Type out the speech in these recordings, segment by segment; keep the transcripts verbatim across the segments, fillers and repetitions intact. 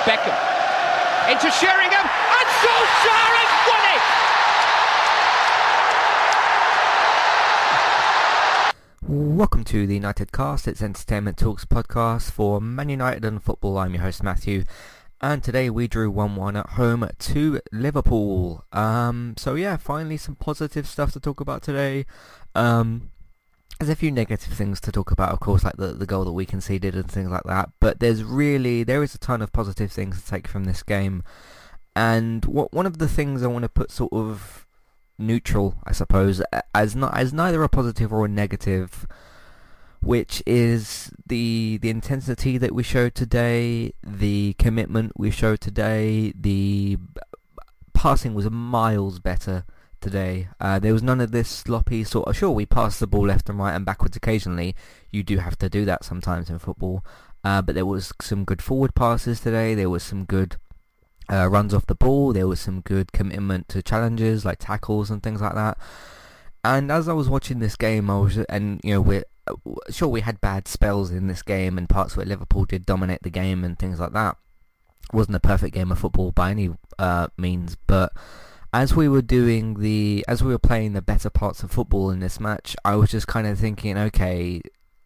Beckham into Sheringham, and Solskjaer has won it! Welcome to the United Cast. It's Entertainment Talks podcast for Man United and football. I'm your host Matthew, and today we drew one one at home to Liverpool. Um, so yeah, finally some positive stuff to talk about today. Um, there's a few negative things to talk about, of course, like the, the goal that we conceded and things like that. But there's really, there is a ton of positive things to take from this game. And what one of the things I want to put sort of neutral, I suppose, as not as neither a positive or a negative, which is the the intensity that we showed today, the commitment we showed today. The passing was miles better today. Uh, there was none of this sloppy sort of, sure, we passed the ball left and right and backwards occasionally. You do have to do that sometimes in football. Uh, but there was some good forward passes today. There was some good uh, runs off the ball. There was some good commitment to challenges like tackles and things like that. And as I was watching this game, I was, and you know, we're sure we had bad spells in this game and parts where Liverpool did dominate the game and things like that. It wasn't a perfect game of football by any uh, means, but as we were doing the, as we were playing the better parts of football in this match, I was just kind of thinking, okay,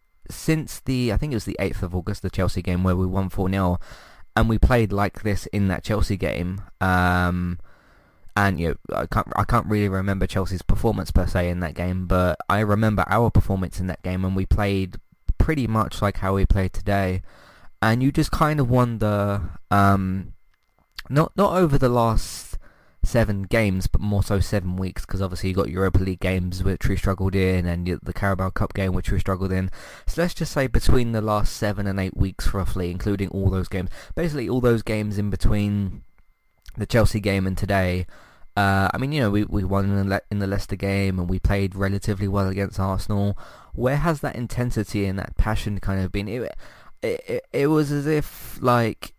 since the, I think it was the eighth of August, the Chelsea game where we won four nil, and we played like this in that Chelsea game, um, and you know, I can't, I can't really remember Chelsea's performance per se in that game, but I remember our performance in that game, and we played pretty much like how we played today. And you just kind of wonder, um, not not over the last seven games, but more so seven weeks, because obviously you got Europa League games which we struggled in, and the Carabao Cup game which we struggled in. So let's just say between the last seven and eight weeks roughly, including all those games, basically all those games in between the Chelsea game and today. Uh, I mean, you know, we, we won in the, Le- in the Leicester game, and we played relatively well against Arsenal. Where has that intensity and that passion kind of been? It, it, it was as if, like,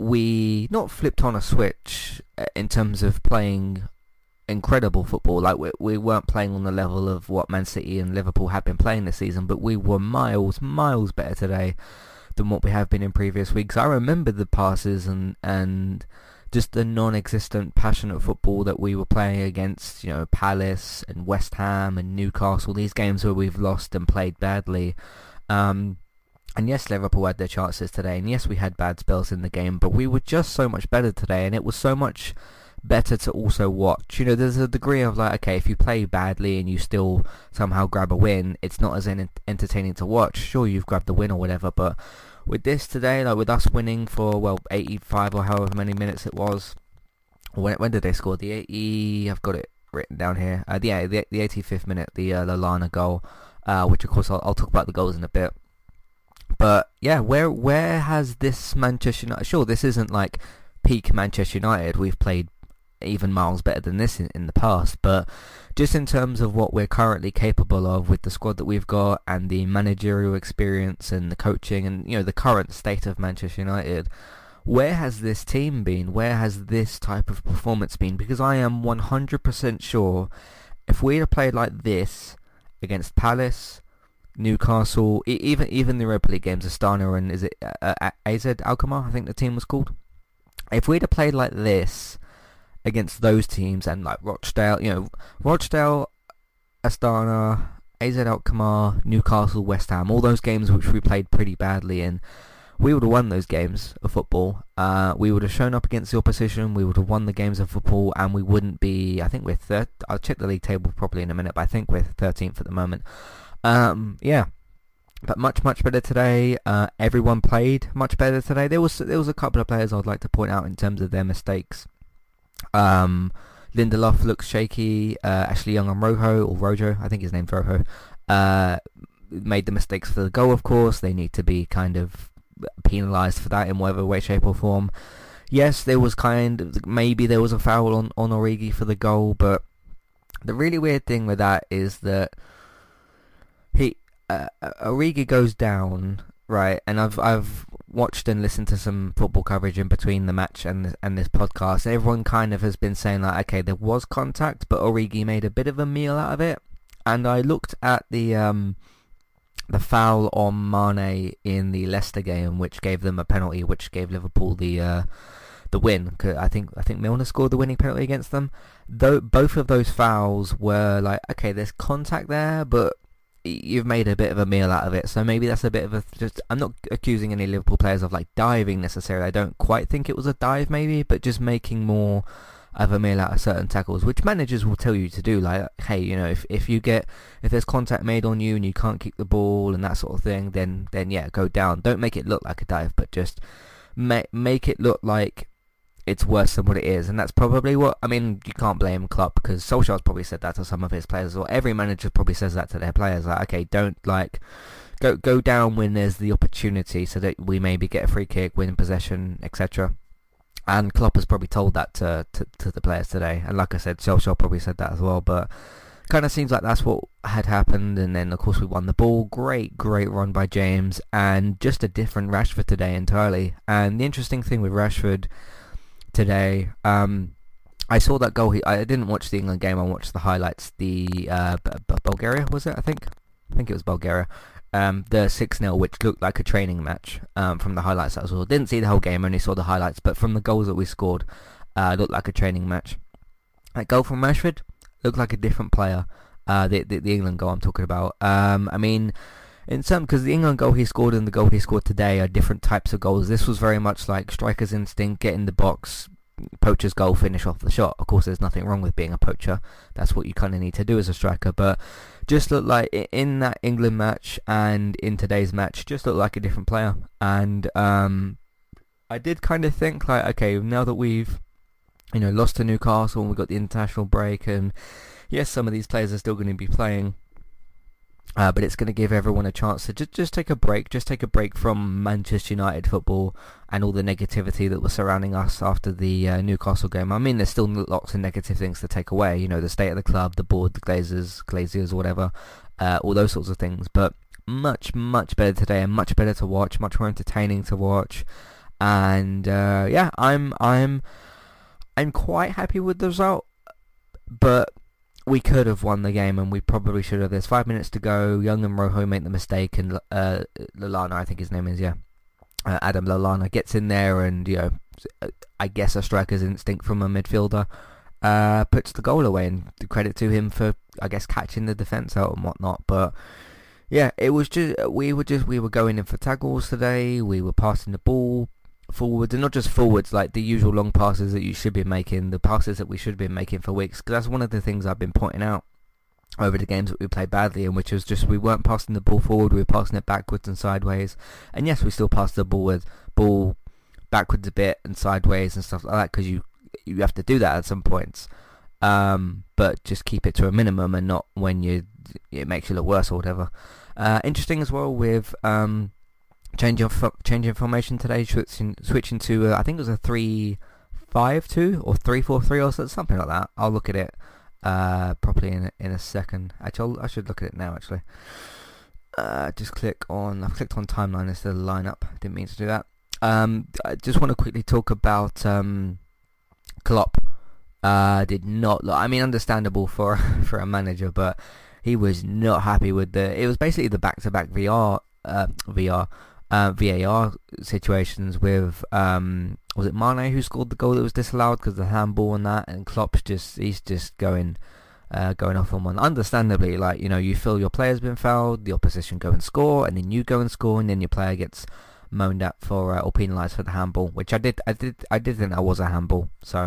we not flipped on a switch in terms of playing incredible football. Like, we, we weren't playing on the level of what Man City and Liverpool have been playing this season, but we were miles, miles better today than what we have been in previous weeks. I remember the passes and and just the non-existent passionate football that we were playing against, you know, Palace and West Ham and Newcastle, these games where we've lost and played badly. Um, and yes, Liverpool had their chances today, and yes, we had bad spells in the game, but we were just so much better today, and it was so much better to also watch. You know, there's a degree of like, okay, if you play badly and you still somehow grab a win, it's not as en- entertaining to watch. Sure, you've grabbed the win or whatever, but with this today, like with us winning for, well, eighty-five or however many minutes it was, when when did they score? The eighty, I've got it written down here. Uh, yeah, the the eighty-fifth minute, the uh, Lallana goal, uh, which of course I'll, I'll talk about the goals in a bit. But yeah, where where has this Manchester United? Sure, this isn't like peak Manchester United. We've played even miles better than this in, in the past, but just in terms of what we're currently capable of with the squad that we've got and the managerial experience and the coaching and, you know, the current state of Manchester United, where has this team been? Where has this type of performance been? Because I am one hundred percent sure if we'd have played like this against Palace, Newcastle, e- even even the Europa League games, Astana and is it uh, uh, A Z Alkmaar, I think the team was called. If we'd have played like this against those teams and like Rochdale, you know, Rochdale, Astana, A Z Alkmaar, Newcastle, West Ham, all those games which we played pretty badly in, we would have won those games of football. Uh, we would have shown up against the opposition, we would have won the games of football, and we wouldn't be, I think we're third, I'll check the league table properly in a minute, but I think we're thirteenth at the moment. Um, yeah. But much, much better today. Uh, everyone played much better today. There was there was a couple of players I'd like to point out in terms of their mistakes. Um, Lindelof looks shaky. Uh, Ashley Young and Rojo, or Rojo, I think his name's Rojo, uh, made the mistakes for the goal, of course. They need to be kind of penalised for that in whatever way, shape or form. Yes, there was kind of, maybe there was a foul on, on Origi for the goal, but the really weird thing with that is that he uh, Origi goes down, right, and I've I've watched and listened to some football coverage in between the match and and this podcast. Everyone kind of has been saying like, okay, there was contact, but Origi made a bit of a meal out of it. And I looked at the um the foul on Mane in the Leicester game, which gave them a penalty, which gave Liverpool the uh, the win. I think I think Milner scored the winning penalty against them. Though both of those fouls were like, okay, there's contact there, but you've made a bit of a meal out of it. So maybe that's a bit of a just. I'm not accusing any Liverpool players of like diving necessarily. I don't quite think it was a dive, maybe, but just making more of a meal out of certain tackles, which managers will tell you to do. Like, hey, you know, if if you get if there's contact made on you and you can't keep the ball and that sort of thing, then then yeah, go down. Don't make it look like a dive, but just make make it look like it's worse than what it is. And that's probably what, I mean, you can't blame Klopp, because Solskjaer's probably said that to some of his players, or every manager probably says that to their players, like, okay, don't, like, go go down when there's the opportunity, so that we maybe get a free kick, win possession, et cetera. And Klopp has probably told that to, to, to the players today, and like I said, Solskjaer probably said that as well, but kind of seems like that's what had happened. And then of course we won the ball. Great great run by James, and just a different Rashford today entirely. And the interesting thing with Rashford today, um, I saw that goal. He, I didn't watch the England game. I watched the highlights. The uh, B- B- Bulgaria, was it? I think. I think it was Bulgaria. Um, the six nil, which looked like a training match. Um, from the highlights that I saw, didn't see the whole game. Only saw the highlights. But from the goals that we scored, uh, looked like a training match. That goal from Rashford looked like a different player. Uh, the, the the England goal I'm talking about. Um, I mean, in some, because the England goal he scored and the goal he scored today are different types of goals. This was very much like striker's instinct, get in the box, poacher's goal, finish off the shot. Of course, there's nothing wrong with being a poacher. That's what you kind of need to do as a striker. But just looked like in that England match and in today's match, just looked like a different player. And um, I did kind of think like, okay, now that we've, you know, lost to Newcastle and we've got the international break, and yes, some of these players are still going to be playing. Uh, but it's going to give everyone a chance to just, just take a break, just take a break from Manchester United football and all the negativity that was surrounding us after the uh, Newcastle game. I mean, there's still lots of negative things to take away, you know, the state of the club, the board, the Glazers, Glaziers, whatever, uh, all those sorts of things. But much, much better today, and much better to watch, much more entertaining to watch. And uh, yeah, I'm, I'm, I'm quite happy with the result, but we could have won the game, and we probably should have. There's five minutes to go. Young and Rojo make the mistake, and uh, Lallana, I think his name is, yeah, uh, Adam Lallana gets in there, and you know, I guess a striker's instinct from a midfielder uh, puts the goal away, and credit to him for, I guess, catching the defence out and whatnot. But yeah, it was just we were just we were going in for tackles today. We were passing the ball forwards, and not just forwards, like the usual long passes that you should be making, the passes that we should have been making for weeks, because that's one of the things I've been pointing out over the games that we played badly in, which was just we weren't passing the ball forward, we were passing it backwards and sideways. And yes, we still passed the ball with ball backwards a bit and sideways and stuff like that, because you you have to do that at some points, um, but just keep it to a minimum, and not when you it makes you look worse or whatever. Uh, interesting as well with um, Change of change in formation today, switching switching to uh, I think it was a three five two or three four three or something like that. I'll look at it uh, properly in a, in a second. Actually, I'll, I should look at it now. Actually, uh, just click on. I've clicked on timeline instead of lineup. Didn't mean to do that. Um, I just want to quickly talk about um, Klopp. Uh, did not look. I mean, understandable for for a manager, but he was not happy with the. It was basically the back to back V R uh, V R. Uh, V A R situations with um, was it Mane who scored the goal that was disallowed because of the handball and that, and Klopp's just he's just going uh, going off on one. Understandably, like, you know, you feel your player's been fouled, the opposition go and score, and then you go and score, and then your player gets moaned at for uh, or penalised for the handball, which I did I did I did think that was a handball. So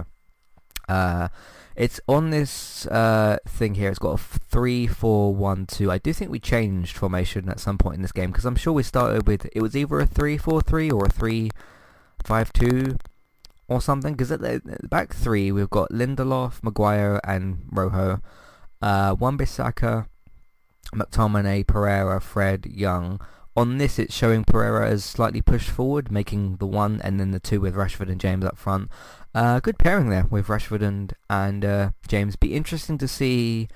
uh, it's on this uh, thing here. It's got a three four one two. I do think we changed formation at some point in this game, because I'm sure we started with, it was either a three four three or a three five two or something, because at the, at the back three we've got Lindelof, Maguire and Rojo, uh, Wan-Bissaka, McTominay, Pereira, Fred, Young. On this it's showing Pereira as slightly pushed forward, making the one, and then the two with Rashford and James up front. Uh, good pairing there with Rashford and and uh, James. Be interesting to see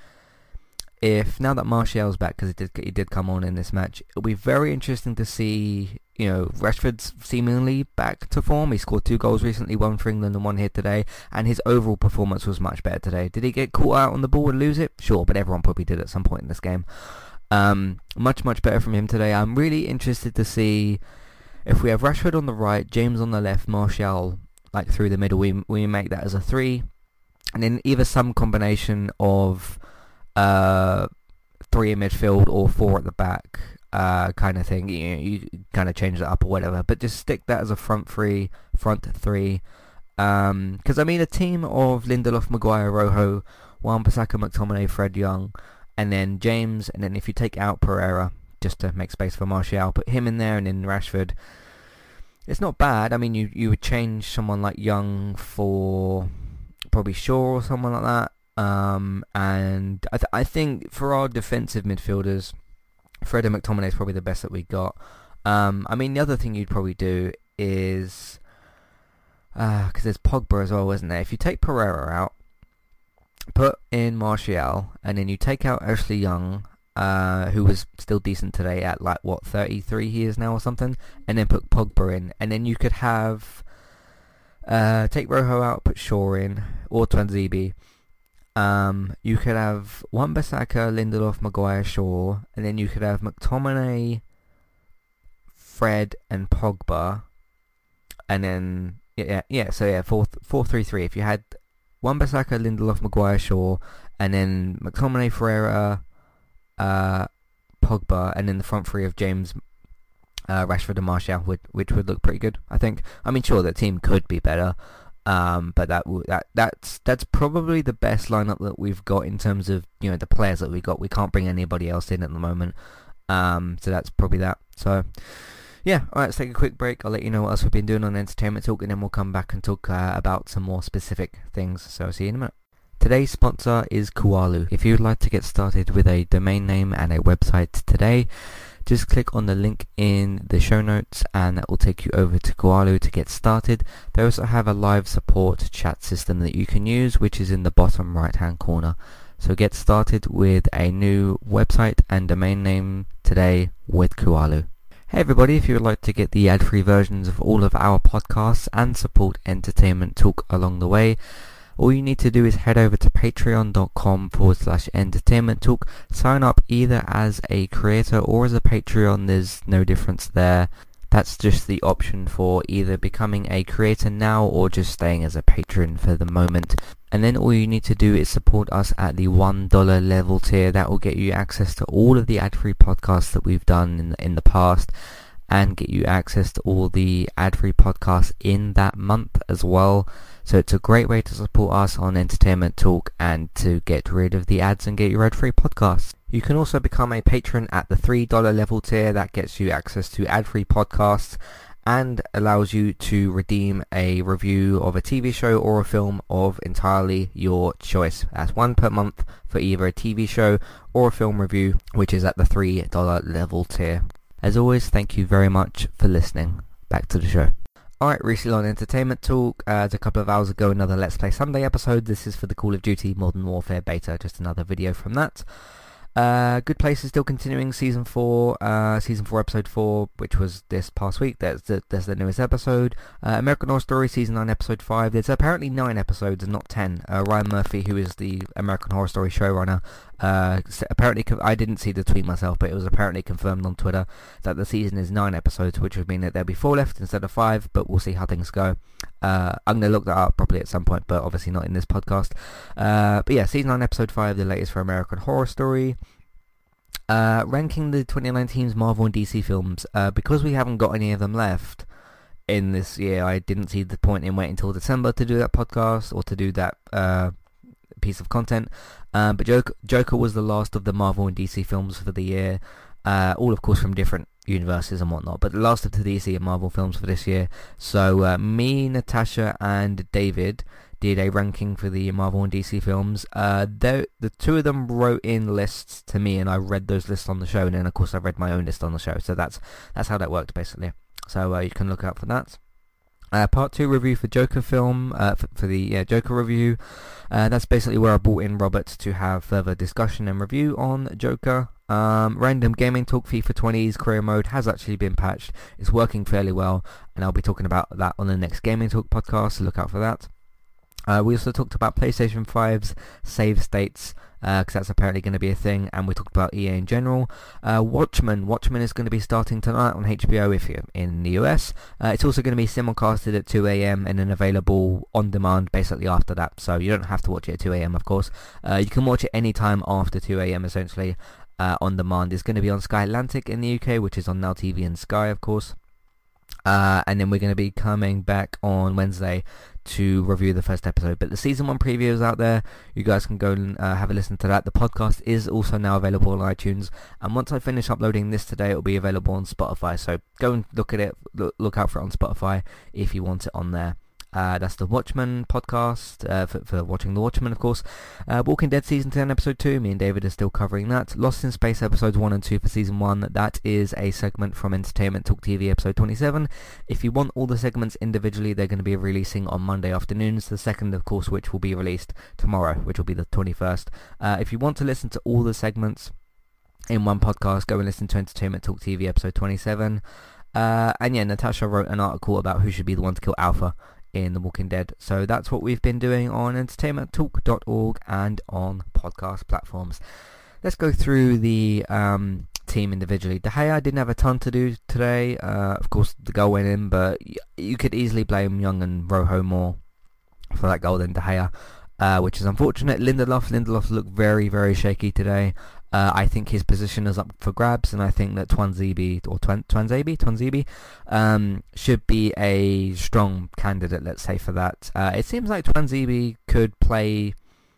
if, now that Martial's back, because he did he did come on in this match, it'll be very interesting to see, you know, Rashford's seemingly back to form. He scored two goals recently, one for England and one here today, and his overall performance was much better today. Did he get caught out on the ball and lose it? Sure, but everyone probably did at some point in this game. Um, much, much better from him today. I'm really interested to see if we have Rashford on the right, James on the left, Martial like through the middle. We we make that as a three, and then either some combination of uh, three in midfield or four at the back, uh, kind of thing. You you kind of change that up or whatever, but just stick that as a front three, front three. Because um, I mean, a team of Lindelof, Maguire, Rojo, Wan-Bissaka, McTominay, Fred Young, and then James, and then if you take out Pereira, just to make space for Martial, put him in there, and then Rashford. It's not bad. I mean, you, you would change someone like Young for probably Shaw or someone like that. Um, and I, th- I think for our defensive midfielders, Fred and McTominay is probably the best that we got. Um, I mean, the other thing you'd probably do is... Because uh, there's Pogba as well, isn't there? If you take Pereira out, put in Martial, and then you take out Ashley Young, uh, who was still decent today at like, what, thirty-three he is now or something, and then put Pogba in, and then you could have, uh, take Rojo out, put Shaw in, or Tuanzebe. Um, you could have Wan-Bissaka, Lindelof, Maguire, Shaw, and then you could have McTominay, Fred, and Pogba, and then... Yeah, yeah. So yeah, four, four, three, three. If you had Wan-Bissaka, Lindelof, Maguire, Shaw, and then McTominay, Ferreira, uh, Pogba, and then the front three of James, uh, Rashford, and Martial, which, which would look pretty good, I think. I mean, sure, the team could be better, um, but that that that's that's probably the best lineup that we've got in terms of you know the players that we got. We can't bring anybody else in at the moment, um, so that's probably that. So. Yeah, alright, let's take a quick break. I'll let you know what else we've been doing on Entertainment Talk, and then we'll come back and talk uh, about some more specific things. So I'll see you in a minute. Today's sponsor is Kualu. If you'd like to get started with a domain name and a website today, just click on the link in the show notes and that will take you over to Kualu to get started. They also have a live support chat system that you can use, which is in the bottom right hand corner. So get started with a new website and domain name today with Kualu. Hey everybody, if you would like to get the ad-free versions of all of our podcasts and support Entertainment Talk along the way, all you need to do is head over to patreon.com forward slash entertainment talk. Sign up either as a creator or as a Patreon, there's no difference there. That's just the option for either becoming a creator now or just staying as a patron for the moment. And then all you need to do is support us at the one dollar level tier. That will get you access to all of the ad-free podcasts that we've done in the, in the past, and get you access to all the ad-free podcasts in that month as well. So it's a great way to support us on Entertainment Talk and to get rid of the ads and get your ad-free podcasts. You can also become a patron at the three dollar level tier. That gets you access to ad-free podcasts and allows you to redeem a review of a T V show or a film of entirely your choice. That's one per month for either a T V show or a film review, which is at the three dollar level tier. As always, thank you very much for listening. Back to the show. Alright, recently on Entertainment Talk, uh, a couple of hours ago, another Let's Play Sunday episode. This is for the Call of Duty Modern Warfare beta, just another video from that. Uh, Good Place is still continuing season four, uh, season four episode four, which was this past week. That's the, that's the newest episode. Uh, American Horror Story season nine episode five. There's apparently nine episodes and not ten. Uh, Ryan Murphy, who is the American Horror Story showrunner, uh, apparently, I didn't see the tweet myself, but it was apparently confirmed on Twitter that the season is nine episodes, which would mean that there'll be four left instead of five, but we'll see how things go. Uh, I'm going to look that up properly at some point, but obviously not in this podcast. Uh, but yeah, season nine episode five, the latest for American Horror Story. Uh, ranking the twenty nineteen's Marvel and D C films, uh, because we haven't got any of them left in this year, I didn't see the point in waiting until December to do that podcast or to do that uh, piece of content. Um, but Joker, Joker was the last of the Marvel and D C films for the year, uh, all of course from different universes and whatnot, but the last of the D C and Marvel films for this year. So uh, me, Natasha, and David did a ranking for the Marvel and D C films. Uh, the two of them wrote in lists to me, and I read those lists on the show, and then of course I read my own list on the show. So that's that's how that worked basically. So uh, you can look out for that. Uh, part two review for Joker film, uh, for, for the yeah, Joker review. Uh, that's basically where I brought in Robert to have further discussion and review on Joker. Um, random gaming talk, FIFA twenty's career mode has actually been patched. It's working fairly well, and I'll be talking about that on the next gaming talk podcast, so look out for that. Uh, we also talked about PlayStation five's save states, because uh, that's apparently going to be a thing, and we talked about E A in general. Uh, Watchmen. Watchmen is going to be starting tonight on H B O if you're in the U S. Uh, it's also going to be simulcasted at two a.m. and then available on demand basically after that, so you don't have to watch it at two a.m. of course. Uh, you can watch it any time after two a.m. essentially uh, on demand. It's going to be on Sky Atlantic in the U K, which is on Now T V and Sky of course. Uh, and then we're going to be coming back on Wednesday to review the first episode. But the season one preview is out there. You guys can go and uh, have a listen to that. The podcast is also now available on iTunes. And once I finish uploading this today, it will be available on Spotify. So go and look at it. Look, look out for it on Spotify if you want it on there. Uh, that's the Watchmen podcast, uh, for, for watching The Watchmen, of course. Uh, Walking Dead Season ten, Episode two, me and David are still covering that. Lost in Space Episodes one and two for Season one, that is a segment from Entertainment Talk T V Episode twenty-seven. If you want all the segments individually, they're going to be releasing on Monday afternoons, the second, of course, which will be released tomorrow, which will be the twenty-first. Uh, if you want to listen to all the segments in one podcast, go and listen to Entertainment Talk T V Episode twenty-seven. Uh, and yeah, Natasha wrote an article about who should be the one to kill Alpha in The Walking Dead. So that's what we've been doing on entertainment talk dot org and on podcast platforms. Let's go through the um, team individually. De Gea didn't have a ton to do today. Uh, of course, the goal went in, but y- you could easily blame Young and Rojo more for that goal than De Gea, uh, which is unfortunate. Lindelof, Lindelof looked very, very shaky today. Uh, I think his position is up for grabs, and I think that Tuanzebe or Twan, Tuanzebe, Tuanzebe, um, should be a strong candidate, let's say, for that. Uh, it seems like Tuanzebe could play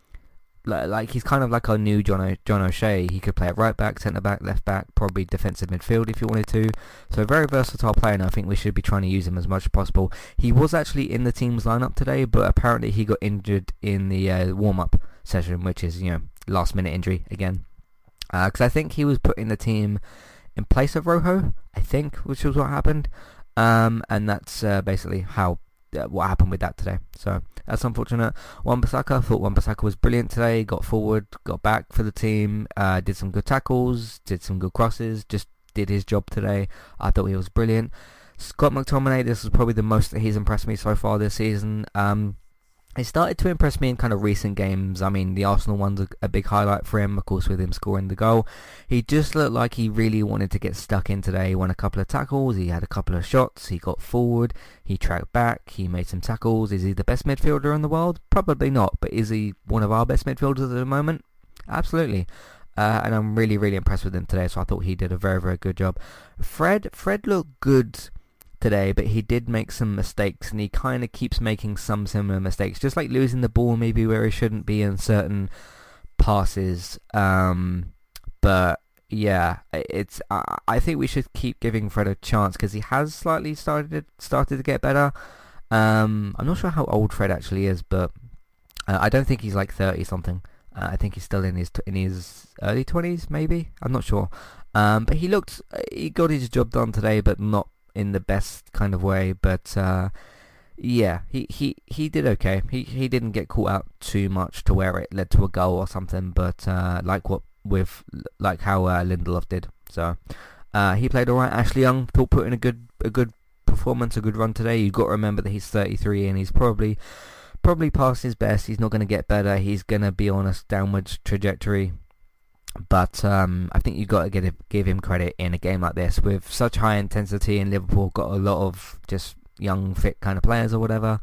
like, like he's kind of like our new John o- John O'Shea. He could play at right back, centre back, left back, probably defensive midfield if you wanted to. So a very versatile player, and I think we should be trying to use him as much as possible. He was actually in the team's lineup today, but apparently he got injured in the uh, warm-up session, which is, you know, last-minute injury again. Because uh, I think he was put in the team in place of Rojo, I think, which was what happened. Um, and that's uh, basically how uh, what happened with that today. So that's unfortunate. Wan-Bissaka, I thought Wan-Bissaka was brilliant today. Got forward, got back for the team, uh, did some good tackles, did some good crosses, just did his job today. I thought he was brilliant. Scott McTominay, this is probably the most that he's impressed me so far this season. Um, He started to impress me in kind of recent games. I mean, the Arsenal one's a, a big highlight for him, of course, with him scoring the goal. He just looked like he really wanted to get stuck in today. He won a couple of tackles, he had a couple of shots, he got forward, he tracked back, he made some tackles. Is he the best midfielder in the world? Probably not, but is he one of our best midfielders at the moment? Absolutely. Uh, and I'm really, really impressed with him today, so I thought he did a very, very good job. Fred, Fred looked good today, but he did make some mistakes, and he kind of keeps making some similar mistakes, just like losing the ball maybe where he shouldn't be in certain passes. Um, but yeah, it's I, I think we should keep giving Fred a chance, because he has slightly started started to get better. Um, I'm not sure how old Fred actually is, but uh, I don't think he's like thirty something. Uh, I think he's still in his t- in his early twenties, maybe. I'm not sure. Um, but he looked, he got his job done today, but not in the best kind of way. But uh, yeah, he, he, he did okay. He he didn't get caught out too much to where it led to a goal or something. But uh, like what with like how uh, Lindelof did. So uh, he played alright. Ashley Young thought put in a good a good performance, a good run today. You've got to remember that he's thirty-three and he's probably probably past his best. He's not going to get better. He's going to be on a downward trajectory. But um, I think you've got to get a, give him credit in a game like this with such high intensity, and Liverpool got a lot of just young, fit kind of players or whatever.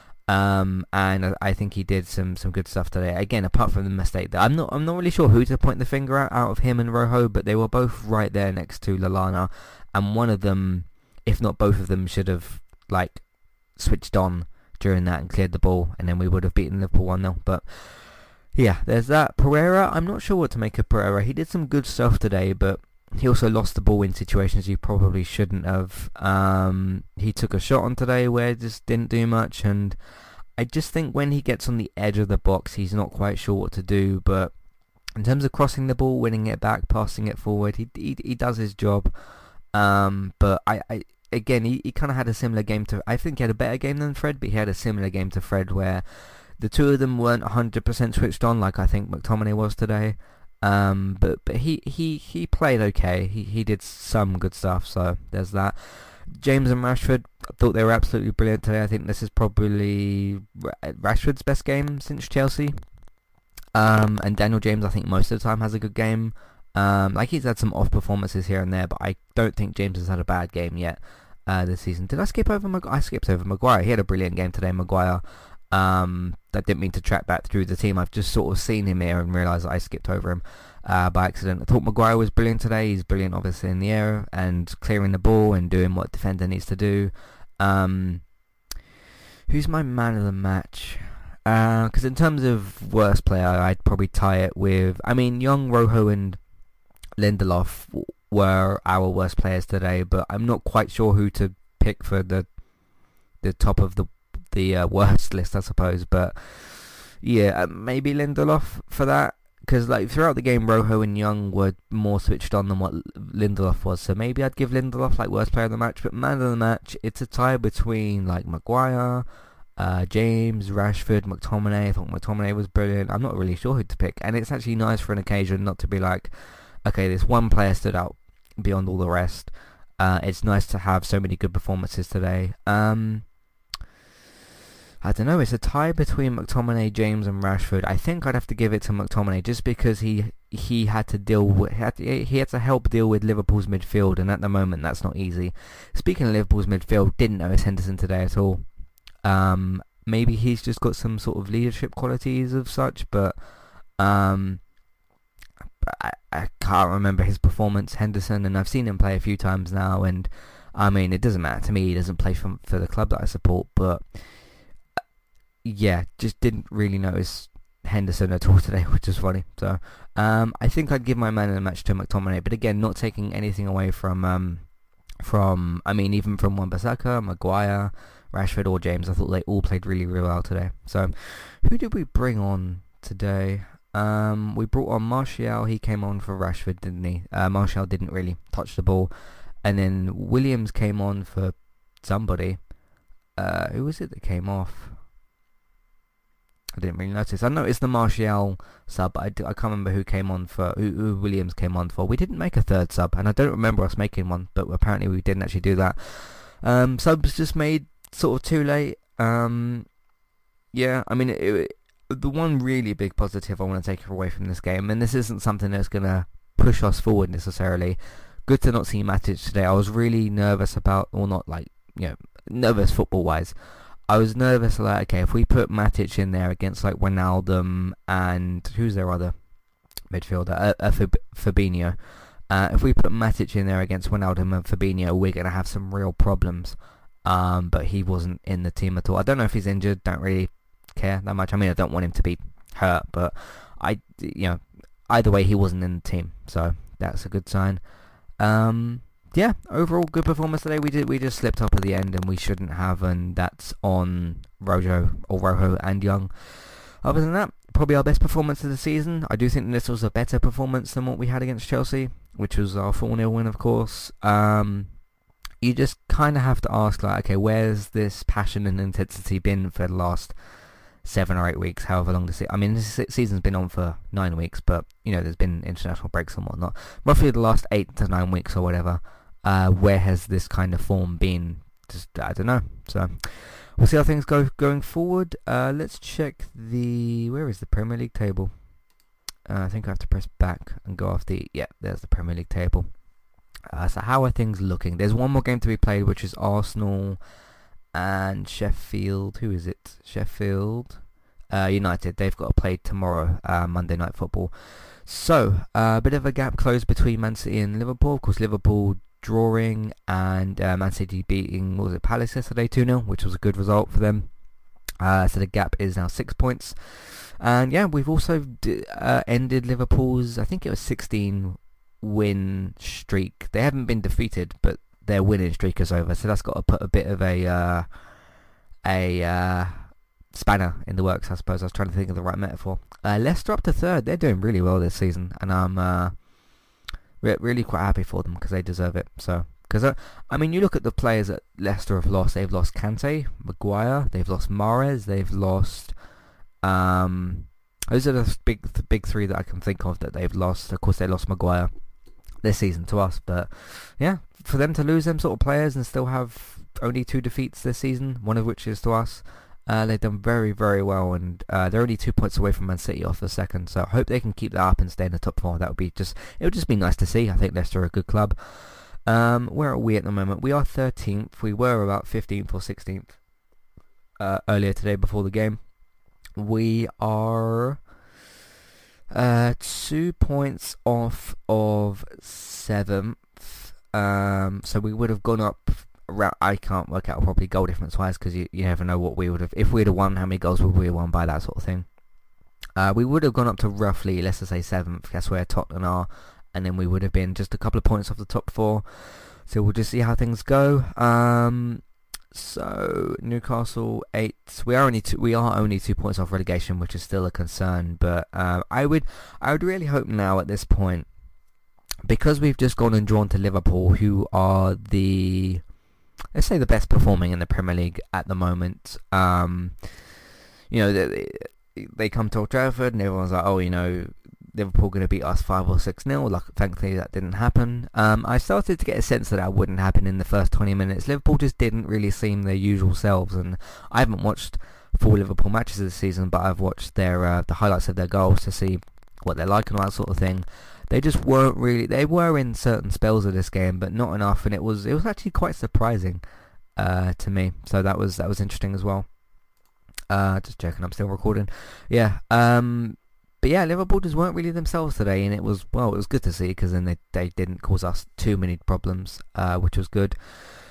Um, and I think he did some, some good stuff today. Again, apart from the mistake that I'm not I'm not really sure who to point the finger at out of him and Rojo, but they were both right there next to Lallana, and one of them, if not both of them, should have like switched on during that and cleared the ball, and then we would have beaten Liverpool one nil. But yeah, there's that. Pereira, I'm not sure what to make of Pereira. He did some good stuff today, but he also lost the ball in situations he probably shouldn't have. Um, he took a shot on today where it just didn't do much, and I just think when he gets on the edge of the box, he's not quite sure what to do. But in terms of crossing the ball, winning it back, passing it forward, he he, he does his job. Um, but I, I again, he, he kind of had a similar game to... I think he had a better game than Fred, but he had a similar game to Fred where the two of them weren't one hundred percent switched on like I think McTominay was today. Um, but but he, he, he played okay. He he did some good stuff, so there's that. James and Rashford, I thought they were absolutely brilliant today. I think this is probably Rashford's best game since Chelsea. Um, and Daniel James, I think most of the time has a good game. Um, like he's had some off performances here and there, but I don't think James has had a bad game yet uh, this season. Did I skip over Mag- I skipped over Maguire. He had a brilliant game today, Maguire. Um, I didn't mean to track back through the team. I've just sort of seen him here and realised that I skipped over him uh, by accident. I thought Maguire was brilliant today. He's brilliant, obviously, in the air and clearing the ball and doing what defender needs to do. Um, who's my man of the match? Because uh, in terms of worst player, I'd probably tie it with... I mean, Young, Rojo and Lindelof were our worst players today, but I'm not quite sure who to pick for the the top of the the uh, worst list, I suppose. But yeah, uh, maybe Lindelof for that, because like throughout the game, Rojo and Young were more switched on than what Lindelof was. So maybe I'd give Lindelof like worst player of the match. But man of the match, it's a tie between like Maguire, uh, James, Rashford, McTominay. I thought McTominay was brilliant. I'm not really sure who to pick, and it's actually nice for an occasion not to be like, okay, this one player stood out beyond all the rest. Uh, it's nice to have so many good performances today. Um, I don't know, it's a tie between McTominay, James and Rashford. I think I'd have to give it to McTominay just because he he had to deal with, he had to, he had to help deal with Liverpool's midfield, and at the moment that's not easy. Speaking of Liverpool's midfield, didn't notice Henderson today at all. Um, maybe he's just got some sort of leadership qualities of such, but um, I, I can't remember his performance, Henderson, and I've seen him play a few times now, and I mean, it doesn't matter to me, he doesn't play for, for the club that I support, but yeah, just didn't really notice Henderson at all today, which is funny. So um, I think I'd give my man in the match to McTominay, but again, not taking anything away from, um, from I mean, even from Wan-Bissaka, Maguire, Rashford or James. I thought they all played really, really well today. So who did we bring on today? Um, we brought on Martial. He came on for Rashford, didn't he? Uh, Martial didn't really touch the ball. And then Williams came on for somebody. Uh, who was it that came off? I didn't really notice. I noticed the Martial sub, but I, d- I can't remember who came on for, who, who Williams came on for. We didn't make a third sub, and I don't remember us making one, but apparently we didn't actually do that. Um, subs just made sort of too late. Um, yeah, I mean, it, it, the one really big positive I want to take away from this game, and this isn't something that's going to push us forward necessarily. Good to not see Matic today. I was really nervous about, or not like, you know, nervous football-wise. I was nervous, like, okay, if we put Matic in there against, like, Wijnaldum and, who's their other midfielder? Uh, uh, Fab- Fabinho. Uh, if we put Matic in there against Wijnaldum and Fabinho, we're going to have some real problems. Um, but he wasn't in the team at all. I don't know if he's injured, don't really care that much. I mean, I don't want him to be hurt, but I, you know, either way, he wasn't in the team, so that's a good sign. Um... Yeah, overall good performance today. We did we just slipped up at the end, and we shouldn't have, and that's on Rojo or Rojo and Young. Other than that, probably our best performance of the season. I do think this was a better performance than what we had against Chelsea, which was our four nil win, of course. Um, you just kind of have to ask, like, okay, where's this passion and intensity been for the last seven or eight weeks, however long this... I mean, this season's been on for nine weeks, but, you know, there's been international breaks and whatnot. Roughly the last eight to nine weeks or whatever. Uh, where has this kind of form been? Just, I don't know. So we'll see how things go going forward. Uh, let's check the... Where is the Premier League table? Uh, I think I have to press back and go off the... Yeah, there's the Premier League table. Uh, so how are things looking? There's one more game to be played, which is Arsenal and Sheffield. Who is it? Sheffield uh, United. They've got to play tomorrow, uh, Monday Night Football. So, a uh, bit of a gap closed between Man City and Liverpool. Of course, Liverpool drawing and uh, Man City beating, what was it, Palace yesterday two nil, which was a good result for them. Uh, so the gap is now six points. And yeah, we've also d- uh, ended Liverpool's, I think it was sixteen win streak. They haven't been defeated, but their winning streak is over. So that's got to put a bit of a uh, a uh, spanner in the works, I suppose. I was trying to think of the right metaphor. Uh, Leicester up to third. They're doing really well this season, and I'm uh, re- really quite happy for them because they deserve it. So, because uh, I mean, you look at the players that Leicester have lost. They've lost Kante, Maguire. They've lost Mahrez. They've lost. Um, those are the big, the big three that I can think of that they've lost. Of course, they lost Maguire. this season to us. But yeah, for them to lose them sort of players and still have only two defeats this season, one of which is to us, uh, they've done very, very well, and uh, they're only two points away from Man City off the second. So I hope they can keep that up and stay in the top four. That would be just, it would just be nice to see. I think Leicester are a good club. Um, where are we at the moment? We are thirteenth. We were about fifteenth or sixteenth uh, earlier today before the game. We are uh, two points off of seventh. Um, so we would have gone up. I can't work out probably goal difference wise, because you, you never know what we would have, if we'd have won, how many goals would we have won by, that sort of thing. Uh, we would have gone up to roughly, let's just say seventh, that's where Tottenham are, and then we would have been just a couple of points off the top four. So we'll just see how things go. Um, so Newcastle eight, we are only two, we are only two points off relegation, which is still a concern. But uh, I would I would really hope now at this point, because we've just gone and drawn to Liverpool, who are the, let's say, the best performing in the Premier League at the moment. Um, you know, they, they come to Old Trafford and everyone's like, oh, you know, Liverpool going to beat us five or six nil. Like, thankfully that didn't happen. Um, I started to get a sense that that wouldn't happen in the first twenty minutes. Liverpool just didn't really seem their usual selves, and I haven't watched full Liverpool matches this season, but I've watched their uh, the highlights of their goals to see what they're like and all that sort of thing. They just weren't really. They were in certain spells of this game, but not enough, and it was it was actually quite surprising uh, to me. So that was that was interesting as well. Uh, just checking, I'm still recording. Yeah. Um, but yeah, Liverpool just weren't really themselves today, and it was well, it was good to see, because then they they didn't cause us too many problems, uh, which was good.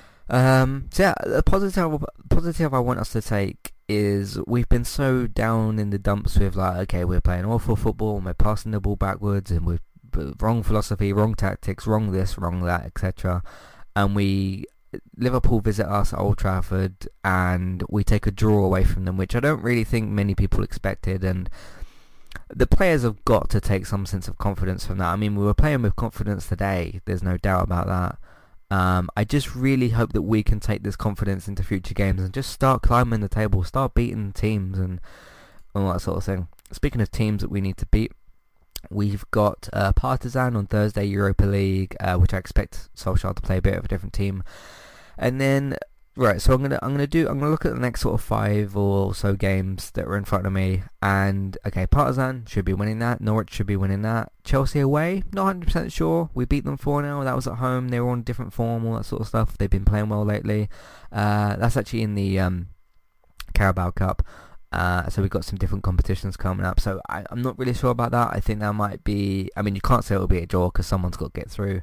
Um, so yeah, the positive positive I want us to take is we've been so down in the dumps with, like, okay, we're playing awful football and we're passing the ball backwards and we're wrong philosophy, wrong tactics, wrong this, wrong that, et cetera. And we Liverpool visit us at Old Trafford and we take a draw away from them, which I don't really think many people expected. And the players have got to take some sense of confidence from that. I mean, we were playing with confidence today. There's no doubt about that. Um, I just really hope that we can take this confidence into future games and just start climbing the table, start beating teams and all that sort of thing. Speaking of teams that we need to beat, we've got uh, Partizan on Thursday, Europa League, uh, which I expect Solskjaer to play a bit of a different team. And then, right, so I'm gonna I'm gonna do I'm gonna look at the next sort of five or so games that were in front of me. And okay, Partizan should be winning that. Norwich should be winning that. Chelsea away, not one hundred percent sure. We beat them four nil. That was at home. They were on different form, all that sort of stuff. They've been playing well lately. Uh, that's actually in the um, Carabao Cup. Uh, so we've got some different competitions coming up. So I, I'm not really sure about that. I think that might be... I mean, you can't say it'll be a draw because someone's got to get through.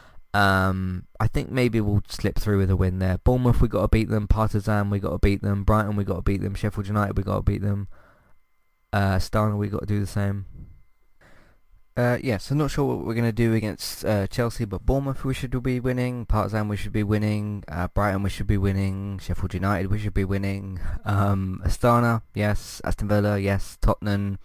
Um, I think maybe we'll slip through with a win there. Bournemouth, we got to beat them. Partizan, we got to beat them. Brighton, we got to beat them. Sheffield United, we got to beat them. Uh, Astana, we got to do the same. Uh, yeah, so not sure what we're going to do against uh, Chelsea, but Bournemouth we should be winning, Partizan we should be winning, uh, Brighton we should be winning, Sheffield United we should be winning, um, Astana, yes, Aston Villa, yes, Tottenham,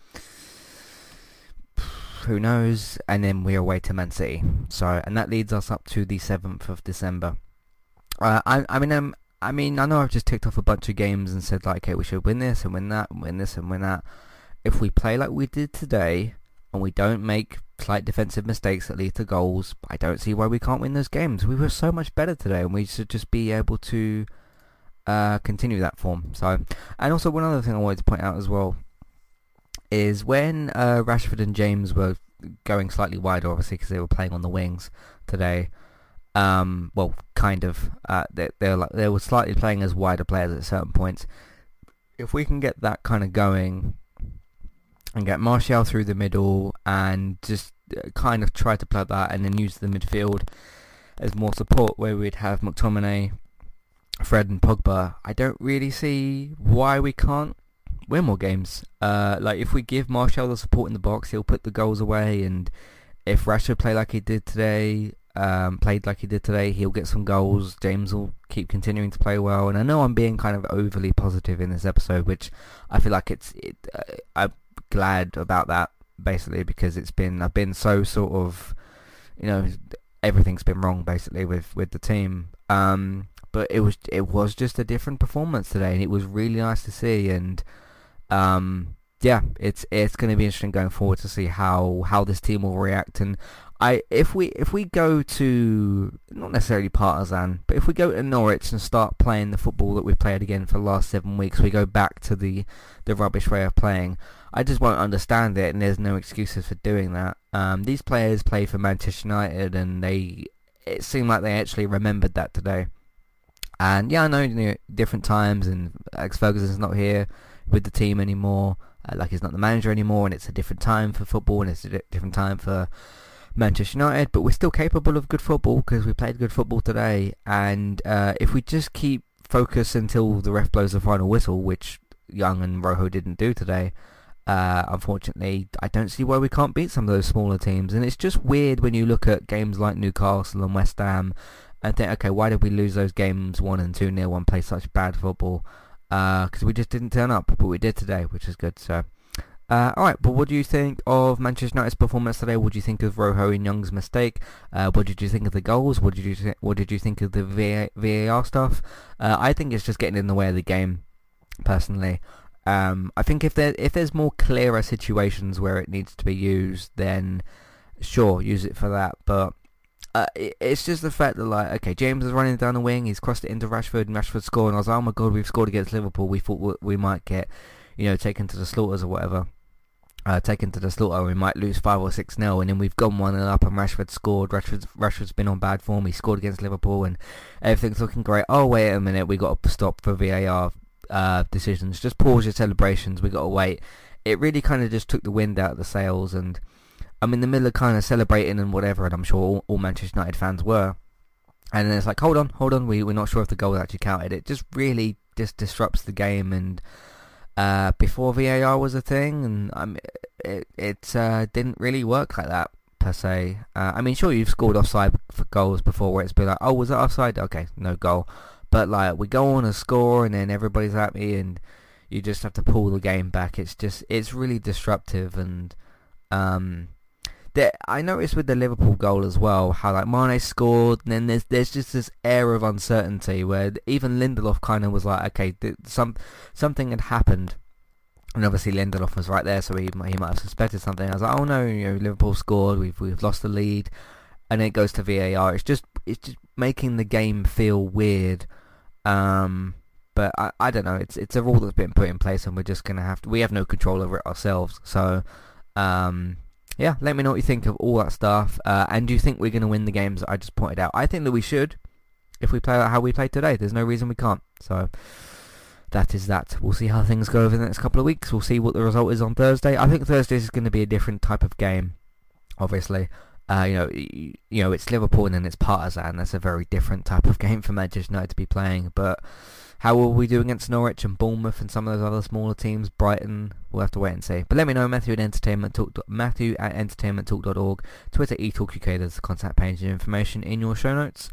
who knows, and then we're away to Man City. So, and that leads us up to the seventh of December. Uh, I, I mean, um, I mean, I know I've just ticked off a bunch of games and said, like, okay, we should win this and win that and win this and win that. If we play like we did today, and we don't make slight defensive mistakes that lead to goals, I don't see why we can't win those games. We were so much better today, and we should just be able to uh, continue that form. So, and also one other thing I wanted to point out as well is when uh, Rashford and James were going slightly wider, obviously because they were playing on the wings today. Um, well, kind of. Uh, they they were, they were slightly playing as wider players at certain points. If we can get that kind of going, and get Martial through the middle and just kind of try to play that and then use the midfield as more support where we'd have McTominay, Fred and Pogba, I don't really see why we can't win more games. Uh, like if we give Martial the support in the box, he'll put the goals away, and if Rashford play like he did today, um, played like he did today, he'll get some goals. James will keep continuing to play well, and I know I'm being kind of overly positive in this episode, which I feel like it's it, uh, I glad about that basically, because it's been I've been so sort of, you know, everything's been wrong basically with with the team, um but it was it was just a different performance today, and it was really nice to see. And um yeah, it's it's going to be interesting going forward to see how, how this team will react. And I if we if we go to, not necessarily Partizan, but if we go to Norwich and start playing the football that we've played again for the last seven weeks, we go back to the the rubbish way of playing. I just won't understand it, and there's no excuses for doing that. Um, these players play for Manchester United, and they it seemed like they actually remembered that today. And yeah, I know, you know different times, and Alex Ferguson's not here with the team anymore. Uh, like he's not the manager anymore, and it's a different time for football, and it's a di- different time for Manchester United. But we're still capable of good football because we played good football today. And uh, if we just keep focus until the ref blows the final whistle, which Young and Rojo didn't do today, uh, unfortunately, I don't see why we can't beat some of those smaller teams. And it's just weird when you look at games like Newcastle and West Ham and think, okay, why did we lose those games one and two nil and play such bad football? Because uh, we just didn't turn up, but we did today, which is good. So, uh, all right. But what do you think of Manchester United's performance today? What do you think of Rojo and Young's mistake? Uh, what did you think of the goals? What did you th- What did you think of the V A R stuff? Uh, I think it's just getting in the way of the game, personally. Um, I think if there if there's more clearer situations where it needs to be used, then sure, use it for that. But Uh, it, it's just the fact that, like, okay, James is running down the wing, he's crossed it into Rashford, and Rashford scored, and I was like, oh my god, we've scored against Liverpool, we thought we, we might get, you know, taken to the slaughters or whatever, uh, taken to the slaughter, we might lose five or six nil, and then we've gone one nil up, and Rashford scored, Rashford's, Rashford's been on bad form, he scored against Liverpool, and everything's looking great. Oh, wait a minute, we got to stop for V A R uh, decisions, just pause your celebrations, we got to wait. It really kind of just took the wind out of the sails, and I'm in the middle of kind of celebrating and whatever, and I'm sure all, all Manchester United fans were. And then it's like, hold on, hold on, we, we're not sure if the goal actually counted. It just really just disrupts the game. And uh, before V A R was a thing, and um, it, it uh, didn't really work like that, per se. Uh, I mean, sure, you've scored offside for goals before where it's been like, oh, was that offside? Okay, no goal. But like, we go on and score, and then everybody's happy, and you just have to pull the game back. It's just, it's really disruptive. And um... I noticed with the Liverpool goal as well, how like Mane scored, and then there's there's just this air of uncertainty where even Lindelof kind of was like, okay, th- some something had happened, and obviously Lindelof was right there, so he he might have suspected something. I was like, oh no, you know, Liverpool scored, we've we've lost the lead, and then it goes to V A R. It's just it's just making the game feel weird. Um, but I I don't know. It's it's a rule that's been put in place, and we're just gonna have to. We have no control over it ourselves, so um. Yeah, let me know what you think of all that stuff. Uh, and do you think we're going to win the games that I just pointed out? I think that we should, if we play how we played today. There's no reason we can't. So that is that. We'll see how things go over the next couple of weeks. We'll see what the result is on Thursday. I think Thursday is going to be a different type of game, obviously. Uh, you know, you, you know, it's Liverpool and then it's Partizan. That's a very different type of game for Manchester United to be playing. But how will we do against Norwich and Bournemouth and some of those other smaller teams, Brighton? We'll have to wait and see. But let me know, Matthew at Entertainment Talk, Matthew at entertainment talk dot org, Twitter eTalkUK. There's the contact page and information in your show notes.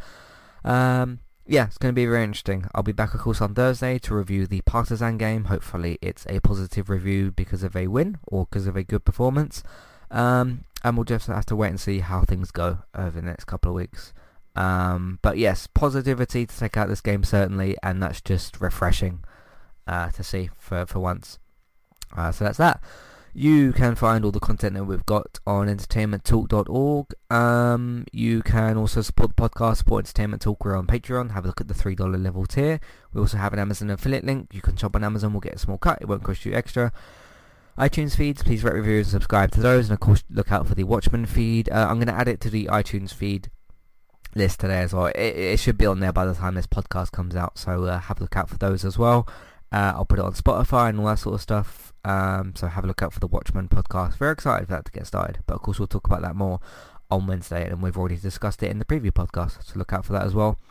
Um, yeah, it's going to be very interesting. I'll be back, of course, on Thursday to review the Partizan game. Hopefully, it's a positive review because of a win or because of a good performance. Um, and we'll just have to wait and see how things go over the next couple of weeks. Um, but yes, positivity to take out this game certainly, and that's just refreshing uh, to see for for once. Uh, so that's that. You can find all the content that we've got on entertainment talk dot org. Um, you can also support the podcast, support Entertainment Talk. We're on Patreon. Have a look at the three dollar level tier. We also have an Amazon affiliate link. You can shop on Amazon. We'll get a small cut. It won't cost you extra. iTunes feeds, please rate, review, and subscribe to those. And of course, look out for the Watchmen feed. Uh, I'm going to add it to the iTunes feed list today as well. It, it should be on there by the time this podcast comes out, so uh, have a look out for those as well. Uh, I'll put it on Spotify and all that sort of stuff, um, so have a look out for the Watchmen podcast. Very excited for that to get started, but of course we'll talk about that more on Wednesday, and we've already discussed it in the preview podcast, so look out for that as well.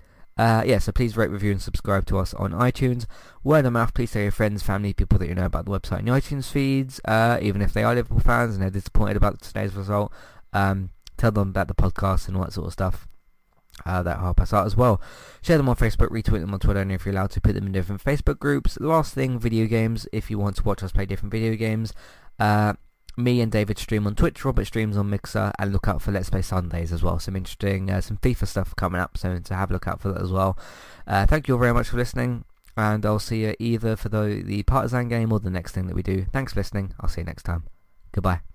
Uh, yeah, so please rate, review, and subscribe to us on iTunes. Word of mouth, please tell your friends, family, people that you know about the website and the iTunes feeds, uh, even if they are Liverpool fans and they're disappointed about today's result. Um, tell them about the podcast and all that sort of stuff. Uh, that help us out as well. Share them on Facebook, retweet them on Twitter, and if you're allowed to, put them in different Facebook groups. Last thing, video games. If you want to watch us play different video games, uh, me and David stream on Twitch, Robert streams on Mixer, and look out for Let's Play Sundays as well. Some interesting, uh, some FIFA stuff coming up, so to have a look out for that as well. Uh, thank you all very much for listening. and I'll see you either for the, the Partizan game or the next thing that we do. Thanks for listening. I'll see you next time. Goodbye.